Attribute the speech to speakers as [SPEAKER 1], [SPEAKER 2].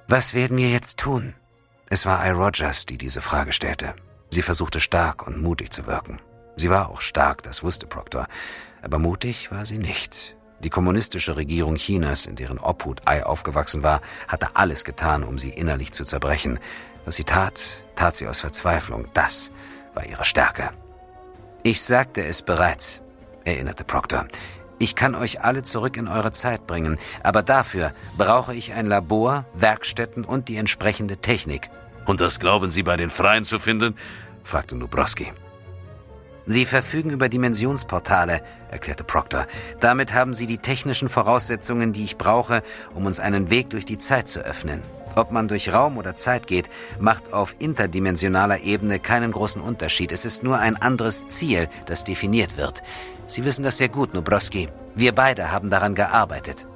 [SPEAKER 1] Was werden wir jetzt tun? Es war I. Rogers, die diese Frage stellte. Sie versuchte stark und mutig zu wirken. Sie war auch stark, das wusste Proctor. Aber mutig war sie nicht. Die kommunistische Regierung Chinas, in deren Obhut Ai aufgewachsen war, hatte alles getan, um sie innerlich zu zerbrechen. Was sie tat, tat sie aus Verzweiflung. Das war ihre Stärke. »Ich sagte es bereits«, erinnerte Proctor. »Ich kann euch alle zurück in eure Zeit bringen, aber dafür brauche ich ein Labor, Werkstätten und die entsprechende Technik.«
[SPEAKER 2] »Und das glauben Sie bei den Freien zu finden?«
[SPEAKER 1] fragte Nubrowski. »Sie verfügen über Dimensionsportale«, erklärte Proctor. »Damit haben Sie die technischen Voraussetzungen, die ich brauche, um uns einen Weg durch die Zeit zu öffnen. Ob man durch Raum oder Zeit geht, macht auf interdimensionaler Ebene keinen großen Unterschied. Es ist nur ein anderes Ziel, das definiert wird. Sie wissen das sehr gut, Nubrowski. Wir beide haben daran gearbeitet.«